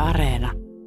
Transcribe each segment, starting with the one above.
Areena.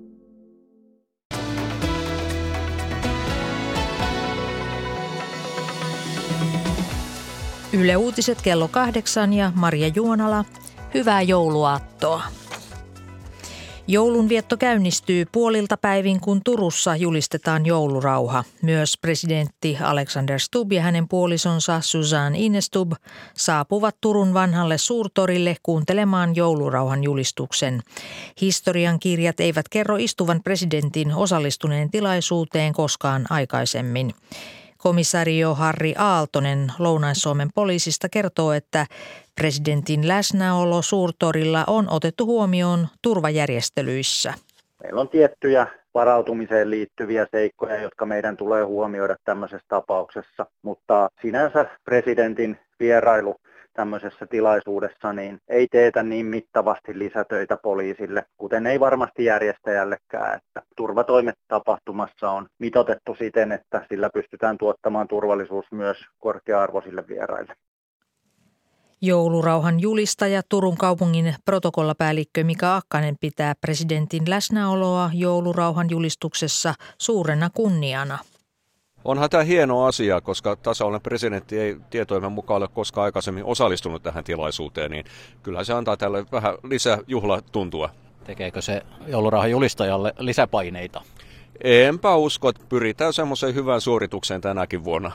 Yle Uutiset kello 8 ja Maria Juonala. Hyvää jouluaattoa. Joulunvietto käynnistyy puolilta päivin, kun Turussa julistetaan joulurauha. Myös presidentti Alexander Stubb ja hänen puolisonsa Susanne Inestub saapuvat Turun vanhalle suurtorille kuuntelemaan joulurauhan julistuksen. Historiankirjat eivät kerro istuvan presidentin osallistuneen tilaisuuteen koskaan aikaisemmin. Komisario Harri Aaltonen Lounais-Suomen poliisista kertoo, että presidentin läsnäolo suurtorilla on otettu huomioon turvajärjestelyissä. Meillä on tiettyjä varautumiseen liittyviä seikkoja, jotka meidän tulee huomioida tämmöisessä tapauksessa, mutta sinänsä presidentin vierailu tämmöisessä tilaisuudessa niin ei teetä niin mittavasti lisätöitä poliisille, kuten ei varmasti järjestäjällekään. Että turvatoimet tapahtumassa on mitoitettu siten, että sillä pystytään tuottamaan turvallisuus myös korkea-arvoisille vieraille. Joulurauhan julistaja Turun kaupungin protokollapäällikkö Mika Akkanen pitää presidentin läsnäoloa joulurauhan julistuksessa suurena kunniana. Onhan tämä hieno asia, koska tasavallan presidentti ei tietoimen mukaan ole koskaan aikaisemmin osallistunut tähän tilaisuuteen, niin kyllähän se antaa tälle vähän lisää juhlatuntua. Tekeekö se joulurauhan julistajalle lisäpaineita? Enpä usko, että pyritään semmoiseen hyvään suoritukseen tänäkin vuonna.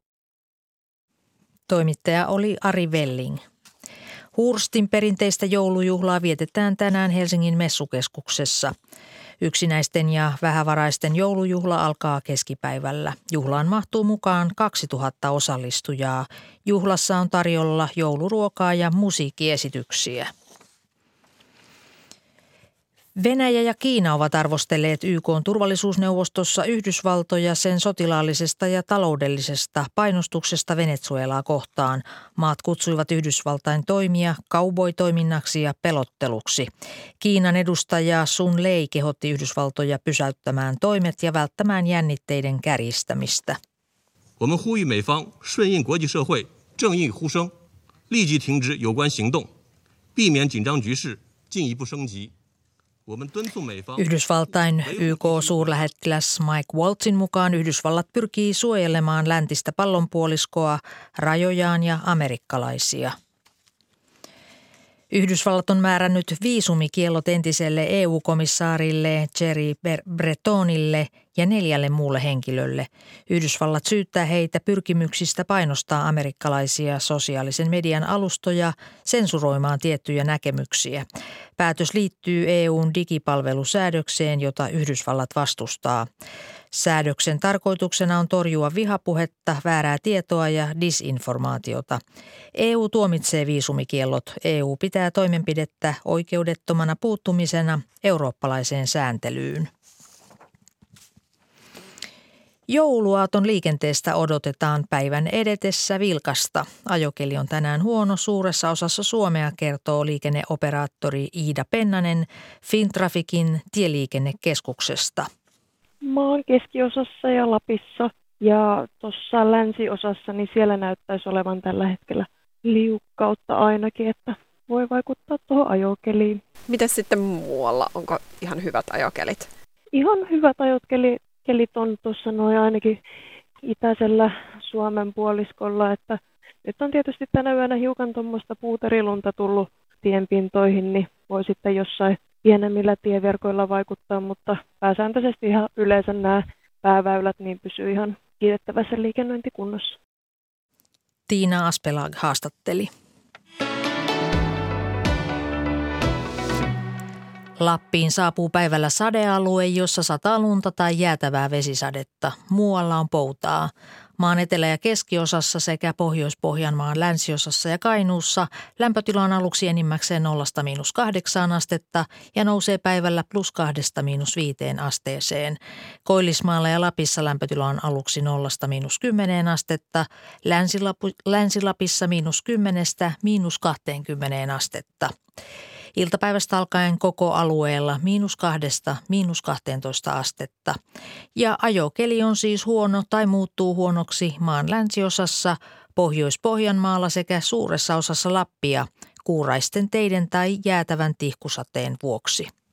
Toimittaja oli Ari Velling. Hurstin perinteistä joulujuhlaa vietetään tänään Helsingin messukeskuksessa. Yksinäisten ja vähävaraisten joulujuhla alkaa keskipäivällä. Juhlaan mahtuu mukaan 2000 osallistujaa. Juhlassa on tarjolla jouluruokaa ja musiikkiesityksiä. Venäjä ja Kiina ovat arvostelleet YK:n turvallisuusneuvostossa Yhdysvaltoja sen sotilaallisesta ja taloudellisesta painostuksesta Venezuelaa kohtaan. Maat kutsuivat Yhdysvaltain toimia cowboy-toiminnaksi ja pelotteluksi. Kiinan edustaja Sun Lei kehotti Yhdysvaltoja pysäyttämään toimet ja välttämään jännitteiden kärjistämistä. 我们呼吁美方顺应国际社会正义呼声，立即停止有关行动，避免紧张局势进一步升级。 Yhdysvaltain YK-suurlähettiläs Mike Waltzin mukaan Yhdysvallat pyrkii suojelemaan läntistä pallonpuoliskoa, rajojaan ja amerikkalaisia. Yhdysvallat on määrännyt viisumikiellot entiselle EU-komissaarille Thierry Bretonille ja 4 muulle henkilölle. Yhdysvallat syyttää heitä pyrkimyksistä painostaa amerikkalaisia sosiaalisen median alustoja sensuroimaan tiettyjä näkemyksiä. Päätös liittyy EU:n digipalvelusäädökseen, jota Yhdysvallat vastustaa. Säädöksen tarkoituksena on torjua vihapuhetta, väärää tietoa ja disinformaatiota. EU tuomitsee viisumikiellot. EU pitää toimenpidettä oikeudettomana puuttumisena eurooppalaiseen sääntelyyn. Jouluaaton liikenteestä odotetaan päivän edetessä vilkasta. Ajokeli on tänään huono suuressa osassa Suomea, kertoo liikenneoperaattori Iida Pennanen Fintraficin tieliikennekeskuksesta. Mä oon keskiosassa ja Lapissa ja tuossa länsiosassa, niin siellä näyttäisi olevan tällä hetkellä liukkautta ainakin, että voi vaikuttaa tuohon ajokeliin. Miten sitten muualla? Onko ihan hyvät ajokelit? Ihan hyvät ajokelit on tuossa noin ainakin itäisellä Suomen puoliskolla, että nyt on tietysti tänä yönä hiukan tuommoista puuterilunta tullut tienpintoihin, niin voi sitten jossain pienemmillä tieverkoilla vaikuttaa, mutta pääsääntöisesti ihan yleensä nämä pääväylät niin pysyy ihan kiitettävässä liikennöintikunnossa. Tiina Aspelag haastatteli. Lappiin saapuu päivällä sadealue, jossa sataa lunta tai jäätävää vesisadetta. Muualla on poutaa. Maan etelä- ja keskiosassa sekä Pohjois-Pohjanmaan länsiosassa ja Kainuussa lämpötila on aluksi enimmäkseen 0–8 astetta ja nousee päivällä +2–5 asteeseen. Koillismaalla ja Lapissa lämpötila on aluksi 0–10 astetta, Länsi-Lapissa -10–20 astetta. Iltapäivästä alkaen koko alueella -2–12 astetta. Ja ajokeli on siis huono tai muuttuu huonoksi maan länsiosassa, Pohjois-Pohjanmaalla sekä suuressa osassa Lappia kuuraisten teiden tai jäätävän tihkusateen vuoksi.